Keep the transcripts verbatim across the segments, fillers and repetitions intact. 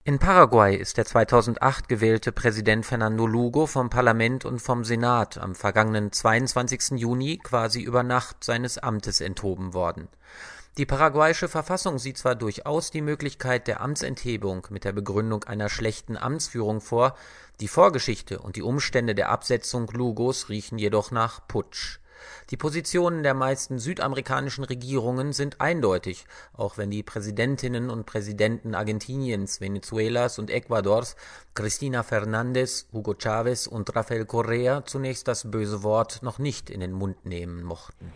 In Paraguay ist der zweitausendacht gewählte Präsident Fernando Lugo vom Parlament und vom Senat am vergangenen zweiundzwanzigsten Juni quasi über Nacht seines Amtes enthoben worden. Die paraguayische Verfassung sieht zwar durchaus die Möglichkeit der Amtsenthebung mit der Begründung einer schlechten Amtsführung vor, die Vorgeschichte und die Umstände der Absetzung Lugos riechen jedoch nach Putsch. Die Positionen der meisten südamerikanischen Regierungen sind eindeutig, auch wenn die Präsidentinnen und Präsidenten Argentiniens, Venezuelas und Ecuadors, Cristina Fernández, Hugo Chávez und Rafael Correa, zunächst das böse Wort noch nicht in den Mund nehmen mochten.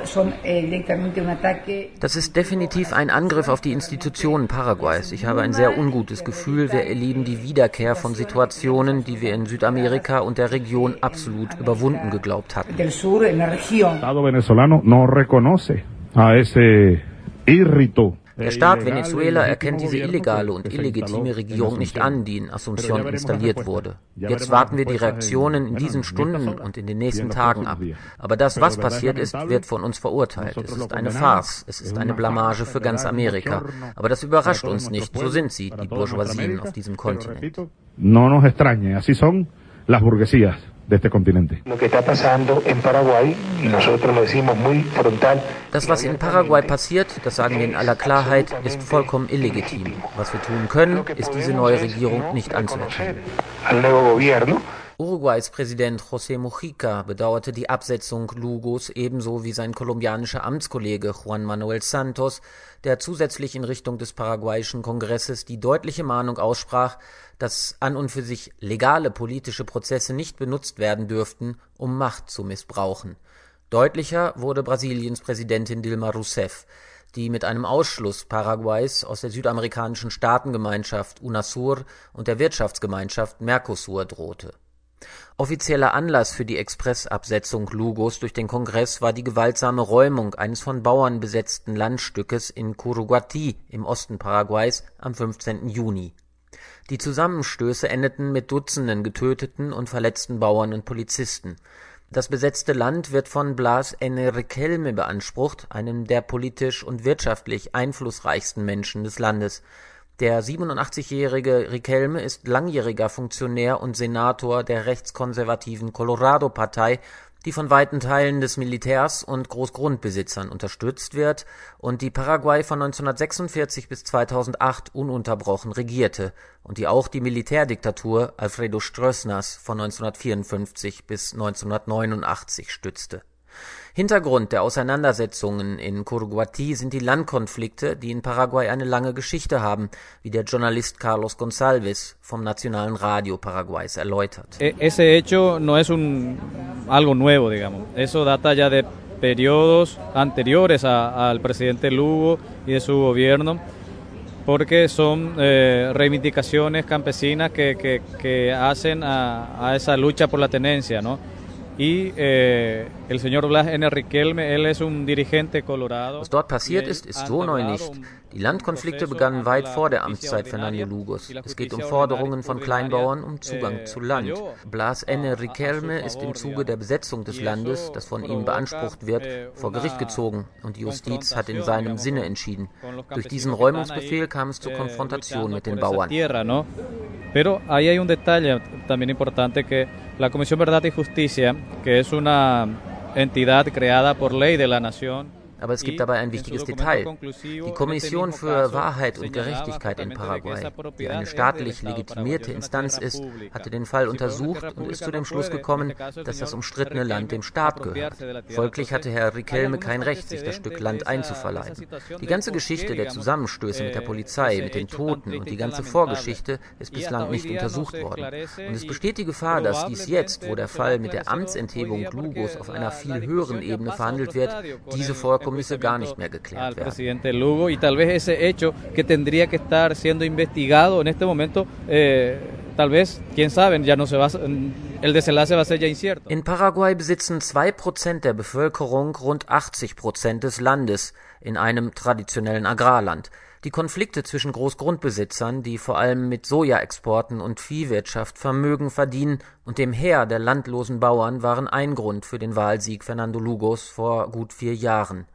Das ist definitiv ein Angriff auf die Institutionen Paraguays. Ich habe ein sehr ungutes Gefühl, wir erleben die Wiederkehr von Situationen, die wir in Südamerika und der Region absolut überwunden geglaubt hatten. Estado venezolano no reconoce a ese irrito. Der Staat Venezuela erkennt diese illegale und illegitime Regierung nicht an, die in Asunción installiert wurde. Jetzt warten wir die Reaktionen in diesen Stunden und in den nächsten Tagen ab. Aber das, was passiert ist, wird von uns verurteilt. Es ist eine Farce, es ist eine Blamage für ganz Amerika. Aber das überrascht uns nicht, so sind sie, die Bourgeoisien auf diesem Kontinent. No nos extrañe, así son las burguesías de este continente. Das, was in Paraguay passiert, das sagen wir in aller Klarheit, ist vollkommen illegitim. Was wir tun können, ist diese neue Regierung nicht anzuerkennen. Uruguays Präsident José Mujica bedauerte die Absetzung Lugos ebenso wie sein kolumbianischer Amtskollege Juan Manuel Santos, der zusätzlich in Richtung des paraguayischen Kongresses die deutliche Mahnung aussprach, dass an und für sich legale politische Prozesse nicht benutzt werden dürften, um Macht zu missbrauchen. Deutlicher wurde Brasiliens Präsidentin Dilma Rousseff, die mit einem Ausschluss Paraguays aus der südamerikanischen Staatengemeinschaft UNASUR und der Wirtschaftsgemeinschaft Mercosur drohte. Offizieller Anlass für die Expressabsetzung Lugos durch den Kongress war die gewaltsame Räumung eines von Bauern besetzten Landstückes in Curuguatí im Osten Paraguays am fünfzehnten Juni. Die Zusammenstöße endeten mit Dutzenden getöteten und verletzten Bauern und Polizisten. Das besetzte Land wird von Blas N. Riquelme beansprucht, einem der politisch und wirtschaftlich einflussreichsten Menschen des Landes. Der siebenundachtzigjährige Riquelme ist langjähriger Funktionär und Senator der rechtskonservativen Colorado-Partei, die von weiten Teilen des Militärs und Großgrundbesitzern unterstützt wird und die Paraguay von neunzehnhundertsechsundvierzig bis zweitausendacht ununterbrochen regierte und die auch die Militärdiktatur Alfredo Stroessners von neunzehnhundertvierundfünfzig bis neunzehnhundertneunundachtzig stützte. Hintergrund der Auseinandersetzungen in Curuguatí sind die Landkonflikte, die in Paraguay eine lange Geschichte haben, wie der Journalist Carlos Gonçalves vom Nationalen Radio Paraguays erläutert. Ese hecho no es un algo nuevo, digamos. Eso data ya de periodos anteriores a, al presidente Lugo y de su gobierno, porque son eh, reivindicaciones campesinas que, que, que hacen a, a esa lucha por la tenencia, ¿no? Y eh, el señor Blas N. Riquelme, él es un dirigente colorado. Was dort passiert ist, ist so neu nicht. Die Landkonflikte begannen weit vor der Amtszeit Fernando Lugos. Es geht um Forderungen von Kleinbauern um Zugang zu Land. Blas N. Riquelme ist im Zuge der Besetzung des Landes, das von ihm beansprucht wird, vor Gericht gezogen und die Justiz hat in seinem Sinne entschieden. Durch diesen Räumungsbefehl kam es zur Konfrontation mit den Bauern. Pero ahí hay un detalle también importante, que la Comisión Verdad y Justicia, que es una entidad creada por ley de la Nación. Aber es gibt dabei ein wichtiges Detail. Die Kommission für Wahrheit und Gerechtigkeit in Paraguay, die eine staatlich legitimierte Instanz ist, hatte den Fall untersucht und ist zu dem Schluss gekommen, dass das umstrittene Land dem Staat gehört. Folglich hatte Herr Riquelme kein Recht, sich das Stück Land einzuverleiben. Die ganze Geschichte der Zusammenstöße mit der Polizei, mit den Toten und die ganze Vorgeschichte ist bislang nicht untersucht worden. Und es besteht die Gefahr, dass dies jetzt, wo der Fall mit der Amtsenthebung Lugos auf einer viel höheren Ebene verhandelt wird, diese Vorkommnisse gar nicht mehr geklärt werden. Lugo y tal vez ese hecho que tendría que estar siendo investigado en este momento, eh, tal vez, quién sabe, ya no se va, el desenlace va a ser ya incierto. In Paraguay besitzen zwei Prozent der Bevölkerung rund achtzig Prozent des Landes in einem traditionellen Agrarland. Die Konflikte zwischen Großgrundbesitzern, die vor allem mit Sojaexporten und Viehwirtschaft Vermögen verdienen, und dem Heer der landlosen Bauern waren ein Grund für den Wahlsieg Fernando Lugos vor gut vier Jahren.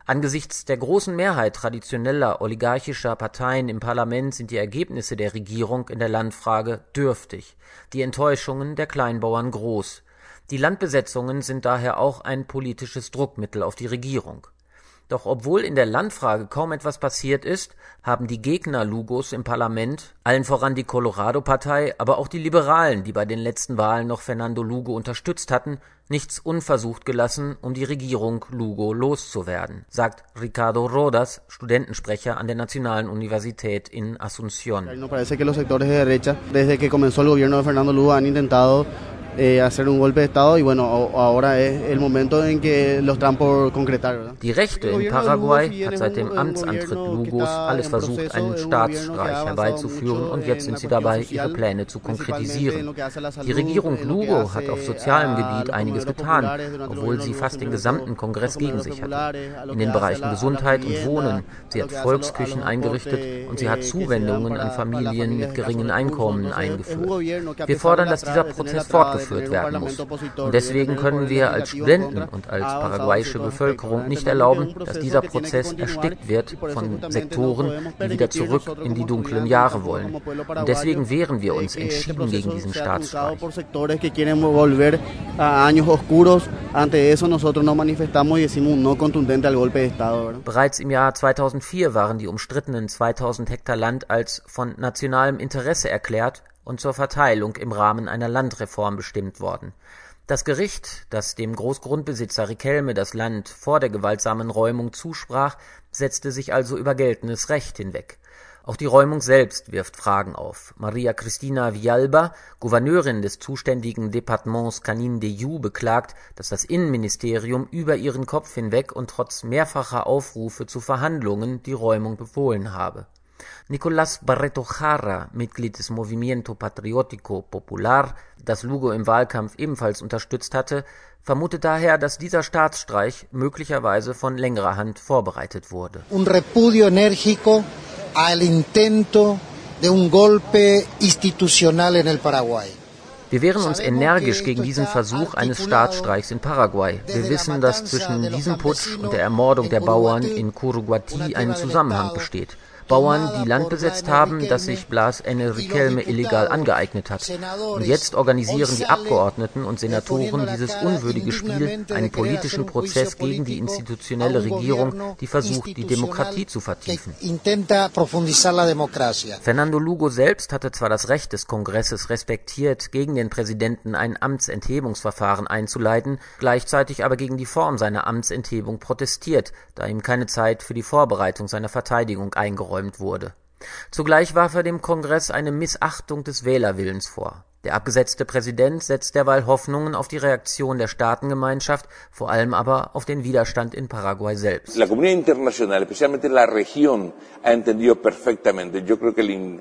Angesichts der großen Mehrheit traditioneller oligarchischer Parteien im Parlament sind die Ergebnisse der Regierung in der Landfrage dürftig, die Enttäuschungen der Kleinbauern groß. Die Landbesetzungen sind daher auch ein politisches Druckmittel auf die Regierung. Doch obwohl in der Landfrage kaum etwas passiert ist, haben die Gegner Lugos im Parlament, allen voran die Colorado-Partei, aber auch die Liberalen, die bei den letzten Wahlen noch Fernando Lugo unterstützt hatten, nichts unversucht gelassen, um die Regierung Lugo loszuwerden, sagt Ricardo Rodas, Studentensprecher an der Nationalen Universität in Asunción. Nos parece que los sectores de derecha, desde que comenzó el gobierno de Fernando Lugo, han intentado Eh, hacer un golpe de Estado y bueno, ahora es el momento en que los están por concretar, ¿verdad? Die Rechte in Paraguay hat seit dem Amtsantritt Lugos alles versucht, einen Staatsstreich herbeizuführen und jetzt sind sie dabei, ihre Pläne zu konkretisieren. Die Regierung Lugo hat auf sozialem Gebiet einiges getan, obwohl sie fast den gesamten Kongress gegen sich hatte. In den Bereichen Gesundheit und Wohnen, sie hat Volksküchen eingerichtet und sie hat Zuwendungen an Familien mit geringen Einkommen eingeführt. Wir fordern, dass dieser Prozess fortgeführt werden muss. Und deswegen können wir als Studenten und als paraguayische Bevölkerung nicht erlauben, dass dieser Prozess erstickt wird von Sektoren, die wieder zurück in die dunklen Jahre wollen. Und deswegen wehren wir uns entschieden gegen diesen Staatsstreich. Bereits im Jahr zweitausendvier waren die umstrittenen zweitausend Hektar Land als von nationalem Interesse erklärt und zur Verteilung im Rahmen einer Landreform bestimmt worden. Das Gericht, das dem Großgrundbesitzer Riquelme das Land vor der gewaltsamen Räumung zusprach, setzte sich also über geltendes Recht hinweg. Auch die Räumung selbst wirft Fragen auf. Maria Cristina Villalba, Gouverneurin des zuständigen Departements Canindeyú, beklagt, dass das Innenministerium über ihren Kopf hinweg und trotz mehrfacher Aufrufe zu Verhandlungen die Räumung befohlen habe. Nicolás Barreto Jara, Mitglied des Movimiento Patriótico Popular, das Lugo im Wahlkampf ebenfalls unterstützt hatte, vermutet daher, dass dieser Staatsstreich möglicherweise von längerer Hand vorbereitet wurde. Un repudio enérgico al intento de un golpe institucional en el Paraguay. Wir wehren uns energisch gegen diesen Versuch eines Staatsstreichs in Paraguay. Wir wissen, dass zwischen diesem Putsch und der Ermordung der Bauern in Curuguatí ein Zusammenhang besteht. Bauern, die Land besetzt haben, das sich Blas N. Riquelme illegal angeeignet hat. Und jetzt organisieren die Abgeordneten und Senatoren dieses unwürdige Spiel, einen politischen Prozess gegen die institutionelle Regierung, die versucht, die Demokratie zu vertiefen. Fernando Lugo selbst hatte zwar das Recht des Kongresses respektiert, gegen den Präsidenten ein Amtsenthebungsverfahren einzuleiten, gleichzeitig aber gegen die Form seiner Amtsenthebung protestiert, da ihm keine Zeit für die Vorbereitung seiner Verteidigung eingeräumt wurde. Zugleich warf er dem Kongress eine Missachtung des Wählerwillens vor. Der abgesetzte Präsident setzt derweil Hoffnungen auf die Reaktion der Staatengemeinschaft, vor allem aber auf den Widerstand in Paraguay selbst. La comunidad internacional, especialmente la región, ha entendido perfectamente. Yo creo que el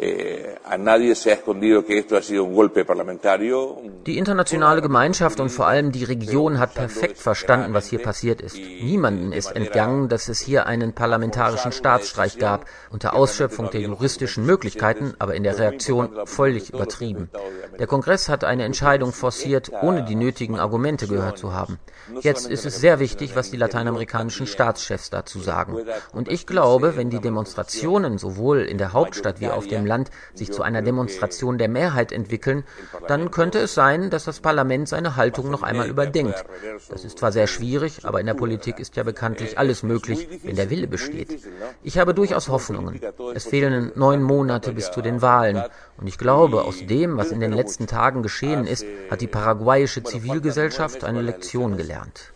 Die internationale Gemeinschaft und vor allem die Region hat perfekt verstanden, was hier passiert ist. Niemandem ist entgangen, dass es hier einen parlamentarischen Staatsstreich gab, unter Ausschöpfung der juristischen Möglichkeiten, aber in der Reaktion völlig übertrieben. Der Kongress hat eine Entscheidung forciert, ohne die nötigen Argumente gehört zu haben. Jetzt ist es sehr wichtig, was die lateinamerikanischen Staatschefs dazu sagen. Und ich glaube, wenn die Demonstrationen sowohl in der Hauptstadt wie auf dem Land sich zu einer Demonstration der Mehrheit entwickeln, dann könnte es sein, dass das Parlament seine Haltung noch einmal überdenkt. Das ist zwar sehr schwierig, aber in der Politik ist ja bekanntlich alles möglich, wenn der Wille besteht. Ich habe durchaus Hoffnungen. Es fehlen neun Monate bis zu den Wahlen. Und ich glaube, aus dem, was in den letzten Tagen geschehen ist, hat die paraguayische Zivilgesellschaft eine Lektion gelernt.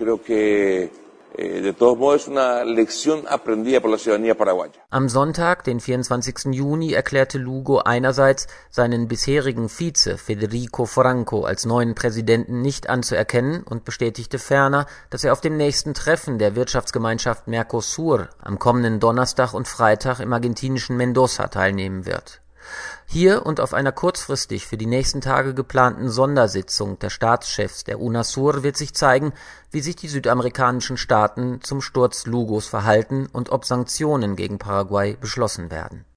Am Sonntag, den vierundzwanzigsten Juni, erklärte Lugo einerseits, seinen bisherigen Vize Federico Franco als neuen Präsidenten nicht anzuerkennen und bestätigte ferner, dass er auf dem nächsten Treffen der Wirtschaftsgemeinschaft Mercosur am kommenden Donnerstag und Freitag im argentinischen Mendoza teilnehmen wird. Hier und auf einer kurzfristig für die nächsten Tage geplanten Sondersitzung der Staatschefs der UNASUR wird sich zeigen, wie sich die südamerikanischen Staaten zum Sturz Lugos verhalten und ob Sanktionen gegen Paraguay beschlossen werden.